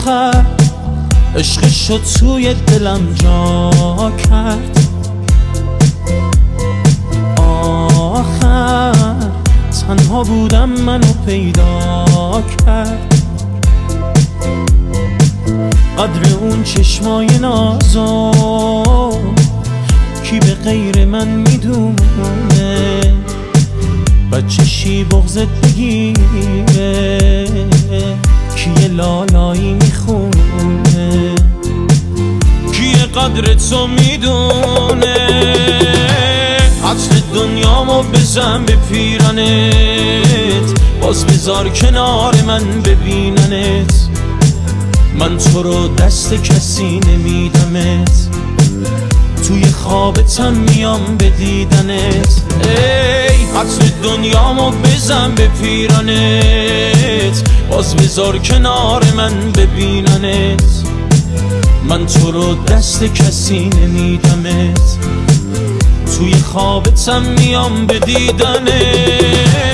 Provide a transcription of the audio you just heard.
آخر عشقشو توی دلم جا کرد. آخر تنها بودم منو پیدا کرد. قدر اون چشمای نازو کی به غیر من میدونه؟ بچشی بغضت بگیره کیه لالایی میخونه؟ کیه قدر تو میدونه؟ عطر دنیامو بزن به پیرنت، باز بذار کنار من ببیننت. من تو رو دست کسی نمیدمت، توی خوابتم میام به دیدنت. ای عطر دنیامو بزن به پیرنت، باز بذار کنار من ببیننت. من تو رو دست کسی نمیدمت، توی خوابتم میام به دیدنت.